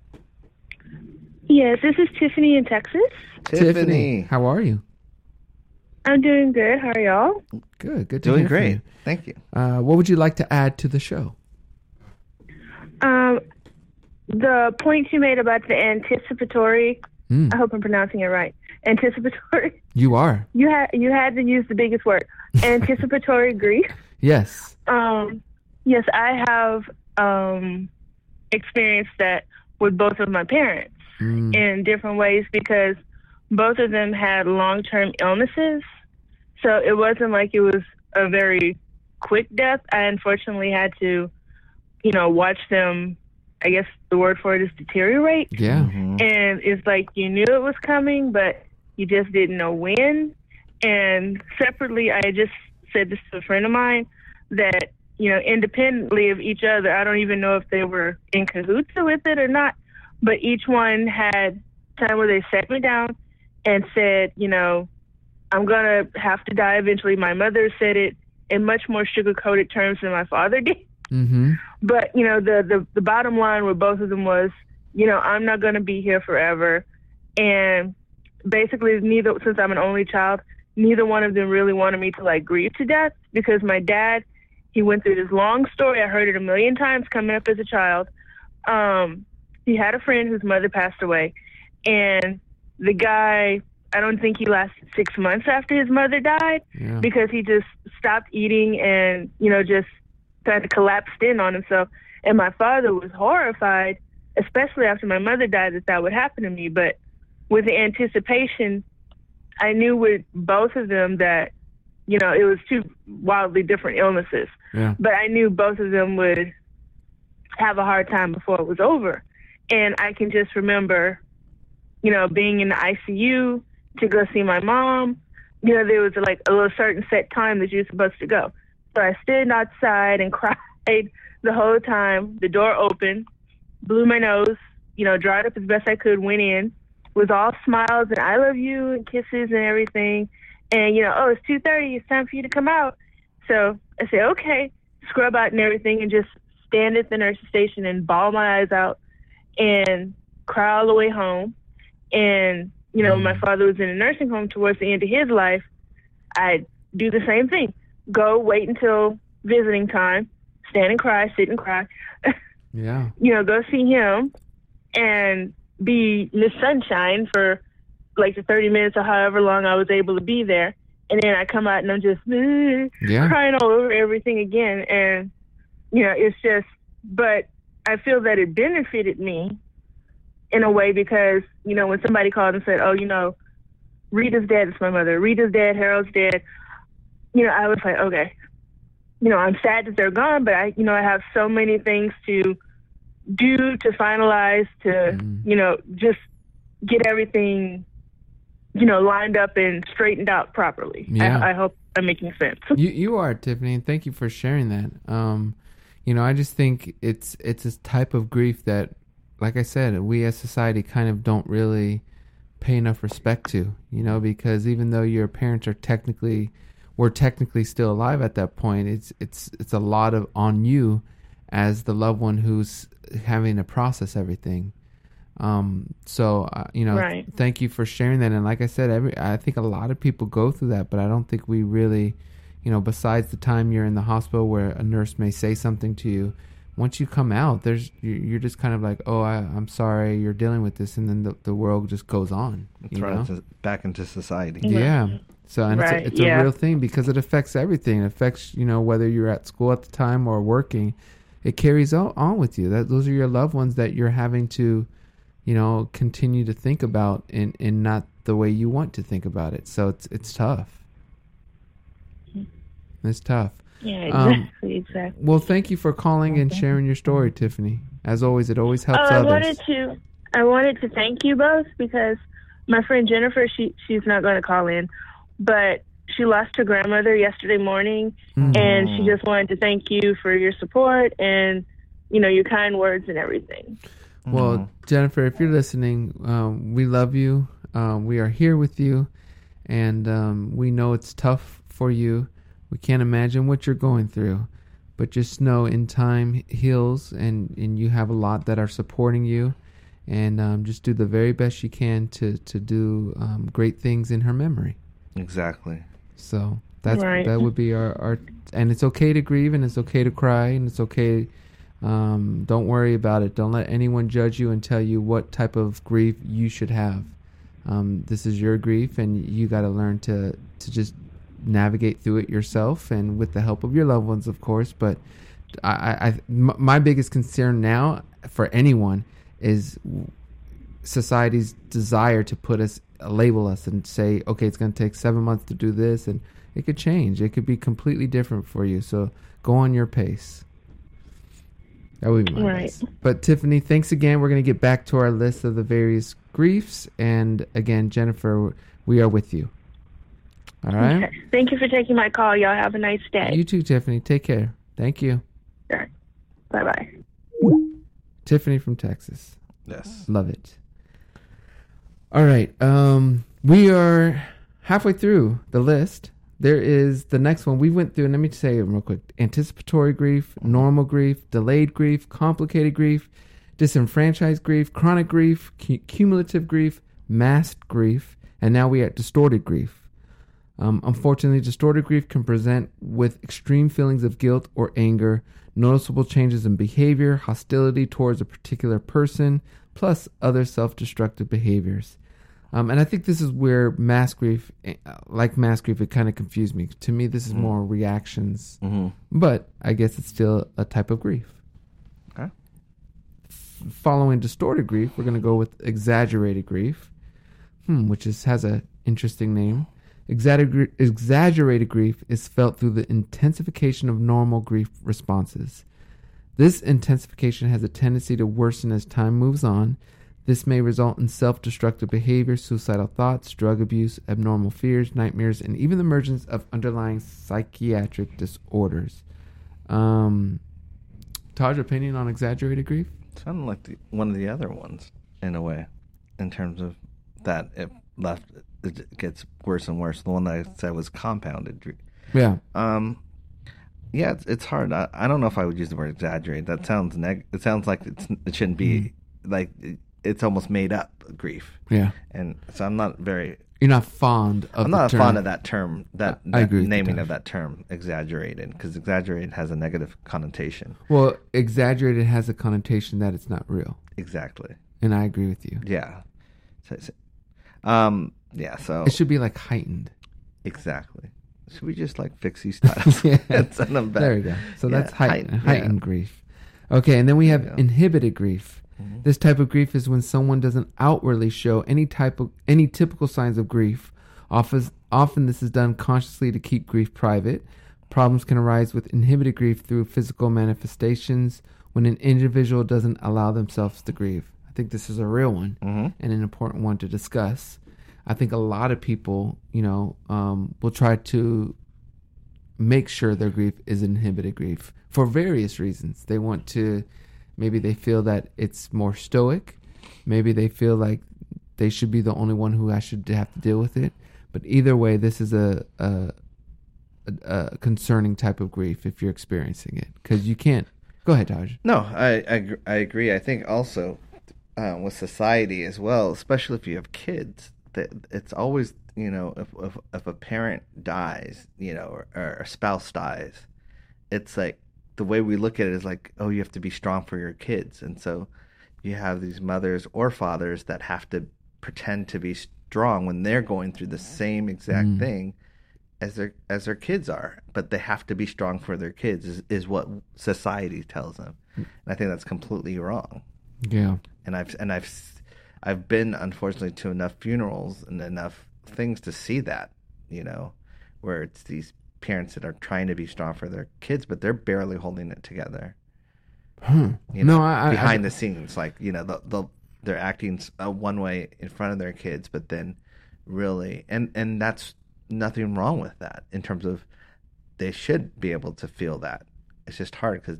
Yes, this is Tiffany in Texas. Tiffany. how are you? I'm doing good. How are y'all? Good. Good to Doing hear from great. you. Thank you. Uh, what would you like to add to the show? Um, the point you made about the anticipatory, Mm, I hope I'm pronouncing it right. Anticipatory. you are. You had you had to use the biggest word. Anticipatory grief. Yes. Um, yes, I have um, experienced that with both of my parents Mm, in different ways because both of them had long-term illnesses. So it wasn't like it was a very quick death. I unfortunately had to, you know, watch them, I guess the word for it is deteriorate. yeah. Mhm. And it's like you knew it was coming, but you just didn't know when. And separately, I just said this to a friend of mine that, you know, independently of each other, I don't even know if they were in cahoots with it or not, but each one had time where they sat me down and said, you know, I'm going to have to die eventually. My mother said it in much more sugar-coated terms than my father did. Mm-hmm. But, you know, the, the, the bottom line with both of them was, you know, I'm not going to be here forever. And basically, neither, since I'm an only child, neither one of them really wanted me to, like, grieve to death because my dad, he went through this long story. I heard it a million times coming up as a child. Um, he had a friend whose mother passed away. And the guy, I don't think he lasted six months after his mother died Yeah. because he just stopped eating and, you know, just kind of collapsed in on himself. And my father was horrified, especially after my mother died, that that would happen to me. But with the anticipation, I knew with both of them that, you know, it was two wildly different illnesses. Yeah. But I knew both of them would have a hard time before it was over. And I can just remember, you know, being in the I C U to go see my mom. You know, there was like a little certain set time that you were supposed to go. So I stood outside and cried the whole time. The door opened, blew my nose, you know, dried up as best I could, went in, was all smiles and I love you and kisses and everything. And, you know, oh, it's two thirty, it's time for you to come out. So I said, okay, scrub out and everything and just stand at the nurse's station and bawl my eyes out and cry all the way home. And, you know, when my father was in a nursing home towards the end of his life, I'd do the same thing. go wait until visiting time, stand and cry, sit and cry. Yeah. You know, go see him and be Miss Sunshine for like the thirty minutes or however long I was able to be there. And then I come out and I'm just uh, Yeah. crying all over everything again. And, you know, it's just, but I feel that it benefited me in a way because, you know, when somebody called and said, oh, you know, Rita's dad is my mother, Rita's dad, Harold's dad, you know, I was like, okay, you know, I'm sad that they're gone, but I, you know, I have so many things to do, to finalize, to, Mm. you know, just get everything, you know, lined up and straightened out properly. Yeah. I, I hope I'm making sense. You you are, Tiffany, and thank you for sharing that. Um, you know, I just think it's it's this type of grief that, like I said, we as society kind of don't really pay enough respect to. You know, because even though your parents are technically, were technically still alive at that point, it's it's it's a lot of on you as the loved one who's having to process everything. Um, so, uh, you know, Right. thank you for sharing that. And like I said, every, I think a lot of people go through that, but I don't think we really, you know, besides the time you're in the hospital where a nurse may say something to you, once you come out, there's, you- you're just kind of like, oh, I, I'm sorry you're dealing with this. And then the, the world just goes on, you Thrown know? into- back into society. Yeah. So, and Right, it's, a, it's yeah. a real thing because it affects everything. It affects, you know, whether you're at school at the time or working, it carries on, on with you. That those are your loved ones that you're having to, you know, continue to think about in, in not the way you want to think about it. So it's it's tough. It's tough. Yeah, Um, exactly, exactly. Well, thank you for calling and sharing your story, Tiffany. As always, it always helps Oh, I others. wanted to, I wanted to thank you both because my friend Jennifer, she she's not going to call in, but she lost her grandmother yesterday morning, Mm. and she just wanted to thank you for your support and, you know, your kind words and everything. Well, Jennifer, if you're listening, um, we love you. Um, we are here with you, and um, we know it's tough for you. We can't imagine what you're going through, but just know in time heals, and, and you have a lot that are supporting you, and um, just do the very best you can to to do um, great things in her memory. Exactly. So that's Right. that would be our, our and it's okay to grieve, and it's okay to cry, and it's okay. Um, don't worry about it. Don't let anyone judge you and tell you what type of grief you should have. Um, this is your grief, and you got to learn to to just navigate through it yourself, and with the help of your loved ones, of course. But I, I, I m- my biggest concern now for anyone is society's desire to put us, label us, and say, okay, it's going to take seven months to do this, and it could change. It could be completely different for you. So go on your pace. That would be my Right. advice. But Tiffany, thanks again. We're going to get back to our list of the various griefs. And again, Jennifer, we are with you. All right? Okay. Thank you for taking my call. Y'all have a nice day. You too, Tiffany. Take care. Thank you. Sure. Bye-bye. Tiffany from Texas. Yes. Love it. All right. Um, we are halfway through the list. There is the next one we went through, and let me say it real quick. Anticipatory grief, normal grief, delayed grief, complicated grief, disenfranchised grief, chronic grief, cu- cumulative grief, masked grief, and now we are at distorted grief. Um, unfortunately, distorted grief can present with extreme feelings of guilt or anger, noticeable changes in behavior, hostility towards a particular person, plus other self-destructive behaviors. Um, and I think this is where mass grief, uh, like mass grief, it kind of confused me. To me, this is more reactions, Mm-hmm. but I guess it's still a type of grief. Okay. F- following distorted grief, we're going to go with exaggerated grief, hmm, which is has a interesting name. Exagger- exaggerated grief is felt through the intensification of normal grief responses. This intensification has a tendency to worsen as time moves on. This may result in self-destructive behavior, suicidal thoughts, drug abuse, abnormal fears, nightmares, and even the emergence of underlying psychiatric disorders. Um, Taj, opinion on exaggerated grief? Sounded like the, one of the other ones in a way, in terms of that it left it gets worse and worse. The one that I said was compounded grief. Yeah. Um, yeah, it's, it's hard. I, I don't know if I would use the word exaggerate. That sounds neg. It sounds like it's, it shouldn't be like it, it's almost made up grief. Yeah. And so I'm not very You're not fond of I'm the not term. fond of that term, that, I that agree with you, naming Taj. of that term, exaggerated, because exaggerated has a negative connotation. Well, exaggerated has a connotation that it's not real. Exactly. And I agree with you. Yeah. So, so- um. Yeah. So It should be like heightened. exactly. Should we just like fix these titles Yeah. and send them back? There we go. So Yeah, that's heightened, heightened, heightened yeah. grief. Okay, and then we have There you go. inhibited grief. Mhm. This type of grief is when someone doesn't outwardly show any type of any typical signs of grief. Often, often this is done consciously to keep grief private. Problems can arise with inhibited grief through physical manifestations when an individual doesn't allow themselves to grieve. I think this is a real one Mhm. and an important one to discuss. I think a lot of people, you know, um, will try to make sure their grief is inhibited grief for various reasons. They want to, maybe they feel that it's more stoic. Maybe they feel like they should be the only one who I should have to deal with it. But either way, this is a a, a, a concerning type of grief if you're experiencing it, because you can't. Go ahead, Taj. No, I, I gr- I agree. I think also uh, with society as well, especially if you have kids, that it's always, you know, if if, if a parent dies, you know, or, or a spouse dies, it's like the way we look at it is like, oh, you have to be strong for your kids, and so you have these mothers or fathers that have to pretend to be strong when they're going through the same exact Mm. thing as their as their kids are, but they have to be strong for their kids is, is what society tells them, and I think that's completely wrong. Yeah. And I've and I've s- I've been unfortunately to enough funerals and enough things to see that, you know, where it's these parents that are trying to be strong for their kids, but they're barely holding it together. Huh. You No, know, I, I behind I, the scenes, like, you know, the the they're acting s- uh, one way in front of their kids, but then really, and and that's nothing wrong with that in terms of they should be able to feel that. It's just hard because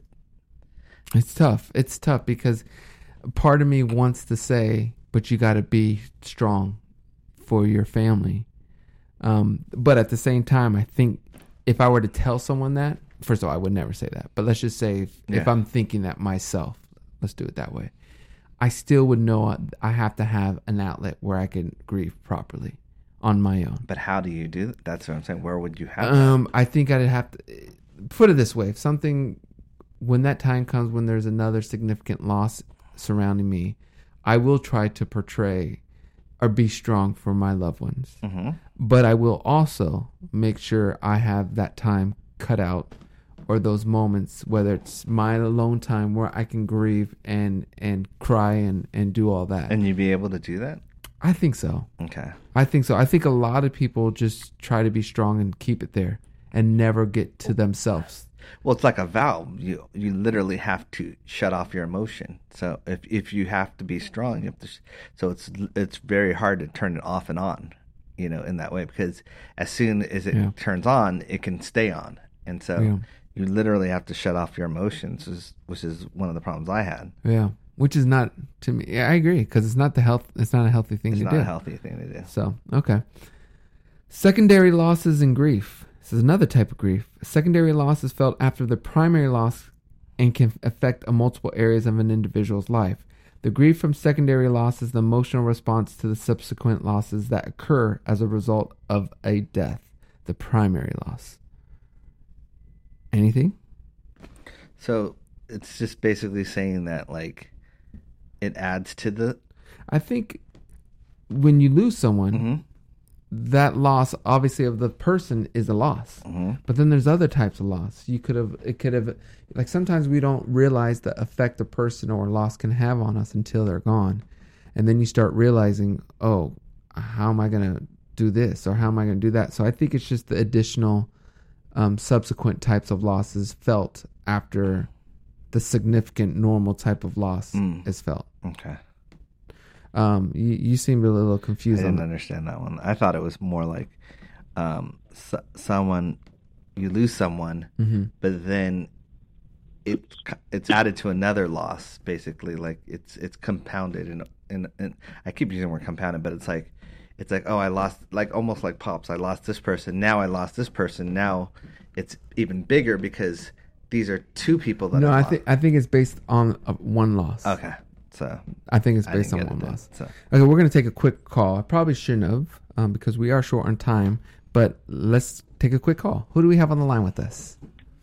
It's tough. It's tough because part of me wants to say, but you got to be strong for your family. Um, but at the same time, I think if I were to tell someone that, first of all, I would never say that. But let's just say if, if Yeah. I'm thinking that myself, let's do it that way. I still would know I have to have an outlet where I can grieve properly on my own. But how do you do that? That's what I'm saying. Where would you have that? Um, I think I'd have to put it this way: if something, when that time comes, when there's another significant loss surrounding me, I will try to portray or be strong for my loved ones. Mm-hmm. But I will also make sure I have that time cut out, or those moments, whether it's my alone time where I can grieve and and cry and and do all that. And you'd be able to do that? I think so. Okay. I think so. I think a lot of people just try to be strong and keep it there and never get to themselves. Well, it's like a valve. You you literally have to shut off your emotion. So if if you have to be strong, you have to. sh- So it's it's very hard to turn it off and on, you know, in that way, because as soon as it Yeah. turns on, it can stay on, and so Yeah. you literally have to shut off your emotions, which is, which is one of the problems I had. Yeah, which is not to me. Yeah, I agree, because it's not the health. It's not a healthy thing It's to not do. a healthy thing to do. So okay. Secondary losses and grief. This is another type of grief. Secondary loss is felt after the primary loss and can affect a multiple areas of an individual's life. The grief from secondary loss is the emotional response to the subsequent losses that occur as a result of a death. The primary loss. Anything? So it's just basically saying that like it adds to the. I think when you lose someone, Mm-hmm. that loss obviously of the person is a loss. Mm-hmm. But then there's other types of loss. You could have, it could have, like sometimes we don't realize the effect a person or loss can have on us until they're gone. And then you start realizing, oh, how am I going to do this? Or how am I going to do that? So I think it's just the additional um, subsequent types of losses felt after the significant normal type of loss Mm. is felt. Okay. Um, you, you seemed a little I confused on didn't that. understand that one. I thought it was more like um, so, someone you lose someone, Mm-hmm. but then it it's added to another loss. Basically, like it's it's compounded, and and, and I keep using the word compounded, but it's like it's like oh, I lost, like almost like Pops. I lost this person. Now I lost this person. Now it's even bigger because these are two people that No, I I lost. think I think it's based on uh, one loss. Okay. So I think it's I based on didn't one get it loss. then, so. Okay, we're going to take a quick call. I probably shouldn't have um, because we are short on time, but let's take a quick call. Who do we have on the line with us?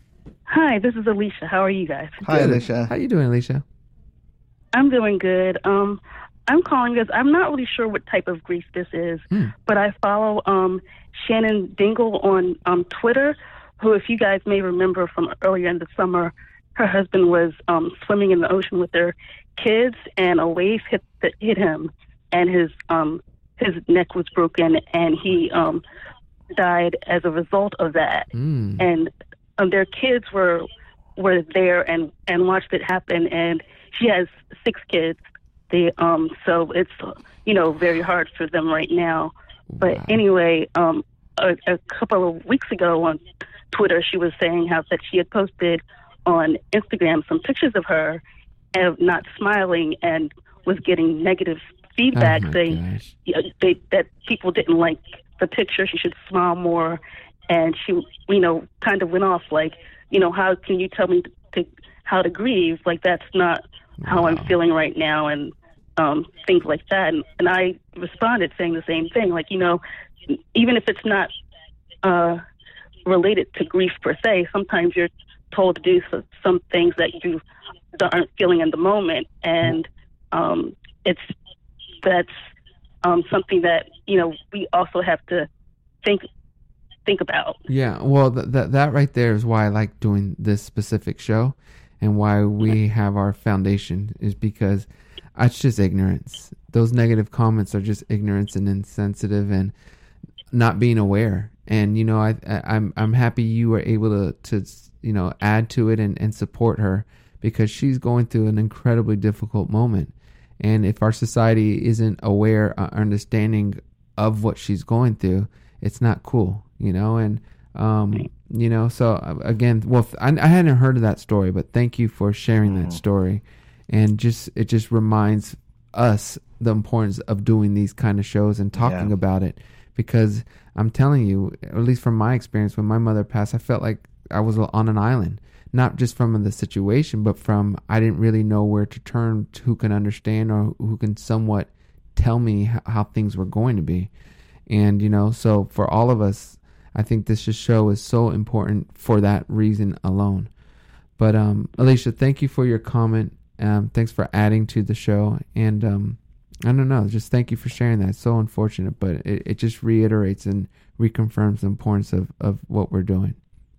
Hi, this is Alicia. How are you guys? Hi, Good. Alicia. How you doing, Alicia? I'm doing good. Um, I'm calling because I'm not really sure what type of grief this is, Hmm. but I follow um, Shannon Dingle on um, Twitter, who, if you guys may remember from earlier in the summer, her husband was um, swimming in the ocean with their kids, and a wave hit the, hit him, and his um, his neck was broken, and he um, died as a result of that. Mm. And um, their kids were were there and, and watched it happen, and she has six kids. They um so it's you know very hard for them right now. But Wow. anyway, um a, a couple of weeks ago on Twitter, she was saying how that she had posted on Instagram some pictures of her and not smiling and was getting negative feedback Oh, my saying gosh. you know, they, that people didn't like the picture. She should smile more, and she you know kind of went off like you know how can you tell me to, to how to grieve? Like that's not how I'm Wow. feeling right now, and um, things like that. And, and I responded saying the same thing, like, you know, even if it's not uh, related to grief per se, sometimes you're told to do so, some things that you aren't feeling in the moment. And um, it's that's um, something that, you know, we also have to think think about. Yeah, well, th- th- that right there is why I like doing this specific show and why we have our foundation is because it's just ignorance. Those negative comments are just ignorance and insensitive and not being aware. And, you know, I, I, I'm I'm happy you were able to, to you know, add to it and, and support her because she's going through an incredibly difficult moment. And if our society isn't aware or understanding of what she's going through, it's not cool, you know? And, um, you know, so uh, again, well, I, I hadn't heard of that story, but thank you for sharing that story. And just, it just reminds us the importance of doing these kind of shows and talking Yeah. about it, because I'm telling you, at least from my experience, when my mother passed, I felt like I was on an island, not just from the situation, but from, I didn't really know where to turn to who can understand or who can somewhat tell me how, how things were going to be. And, you know, so for all of us, I think this show is so important for that reason alone. But, um, Alicia, thank you for your comment. Um, thanks for adding to the show. And, um, I don't know, just thank you for sharing that. It's so unfortunate, but it, it just reiterates and reconfirms the importance of, of what we're doing.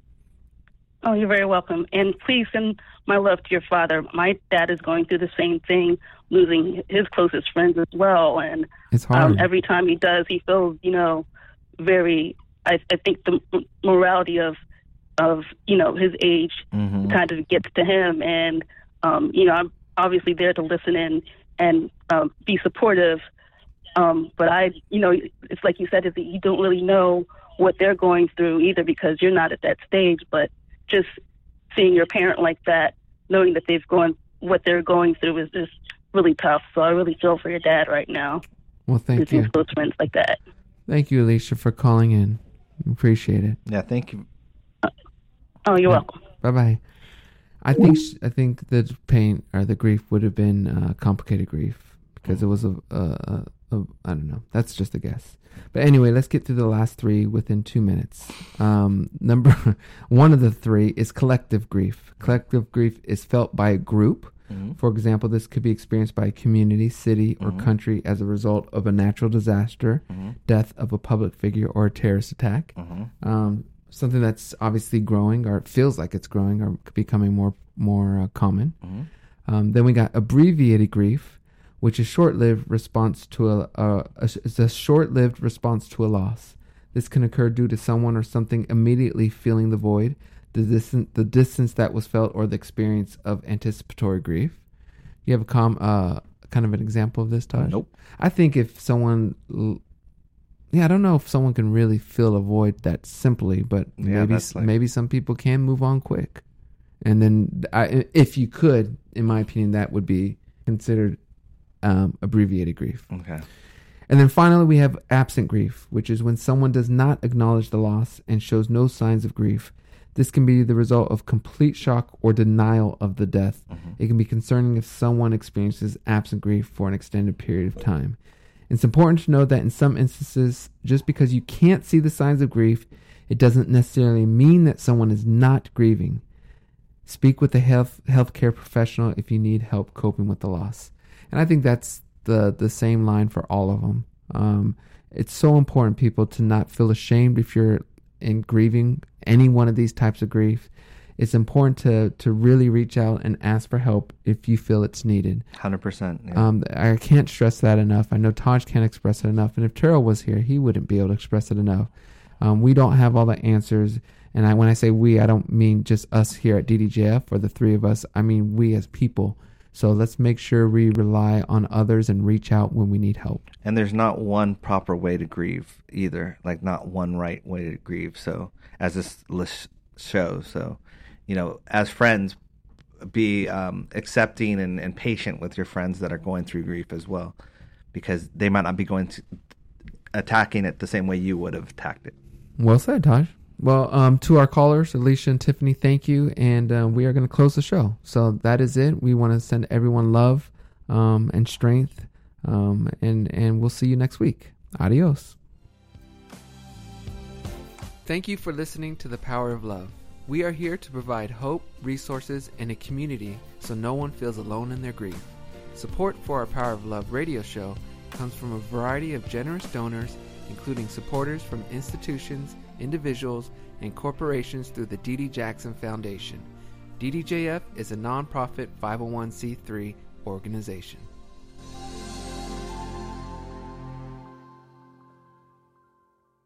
Oh, you're very welcome. And please send my love to your father. My dad is going through the same thing, losing his closest friends as well. And It's hard. um, every time he does, he feels, you know, very, I, I think the m- morality of, of, you know, his age Mm-hmm. kind of gets to him. And, um, you know, I'm obviously there to listen in and um, be supportive. Um, but I, you know, it's like you said, is that you don't really know what they're going through either because you're not at that stage. But just seeing your parent like that, knowing that they've gone, what they're going through is just really tough. So I really feel for your dad right now. Well, thank Losing you. his close friends like that. Thank you, Alicia, for calling in. Appreciate it. Yeah, thank you. Oh, you're Yeah. welcome. Bye-bye. I think sh- I think the pain or the grief would have been uh, complicated grief because it was a, a, a, a I don't know. That's just a guess. But anyway, let's get through the last three within two minutes. Um, number one of the three is collective grief. Collective grief is felt by a group. Mm-hmm. For example, this could be experienced by a community, city, or Mhm. country as a result of a natural disaster, Mm-hmm. death of a public figure, or a terrorist attack. Mm-hmm. Um, something that's obviously growing, or it feels like it's growing, or becoming more more uh, common. Mm-hmm. Um, then we got abbreviated grief, which is short-lived response to a, a, a it's a short-lived response to a loss. This can occur due to someone or something immediately filling the void, the distance, the distance that was felt, or the experience of anticipatory grief. You have a com, uh, kind of an example of this, Taj? Nope. I think if someone, l- yeah, I don't know if someone can really fill a void that simply, but Yeah, maybe that's like- maybe some people can move on quick. And then, I, if you could, in my opinion, that would be considered um, abbreviated grief. Okay. And then finally, we have absent grief, which is when someone does not acknowledge the loss and shows no signs of grief. This can be the result of complete shock or denial of the death. Mm-hmm. It can be concerning if someone experiences absent grief for an extended period of time. It's important to note that in some instances, just because you can't see the signs of grief, it doesn't necessarily mean that someone is not grieving. Speak with a health healthcare professional if you need help coping with the loss. And I think that's the, the same line for all of them. Um, it's so important, people, to not feel ashamed if you're in grieving any one of these types of grief. It's important to, to really reach out and ask for help if you feel it's needed. one hundred percent. Yeah. Um, I can't stress that enough. I know Taj can't express it enough. And if Terrell was here, he wouldn't be able to express it enough. Um, we don't have all the answers. And I, when I say we, I don't mean just us here at D D J F or the three of us. I mean we as people. So let's make sure we rely on others and reach out when we need help. And there's not one proper way to grieve either. Like not one right way to grieve. So as this list shows, so, you know, as friends, be um, accepting and, and patient with your friends that are going through grief as well, because they might not be going to attacking it the same way you would have attacked it. Well said, Taj. Well, um, to our callers, Alicia and Tiffany, thank you. And uh, we are going to close the show. So that is it. We want to send everyone love um, and strength. Um, and, and we'll see you next week. Adios. Thank you for listening to The Power of Love. We are here to provide hope, resources, and a community so no one feels alone in their grief. Support for our Power of Love radio show comes from a variety of generous donors, including supporters from institutions, individuals, and corporations through the Dee Dee Jackson Foundation. D D J F is a nonprofit five oh one c three organization.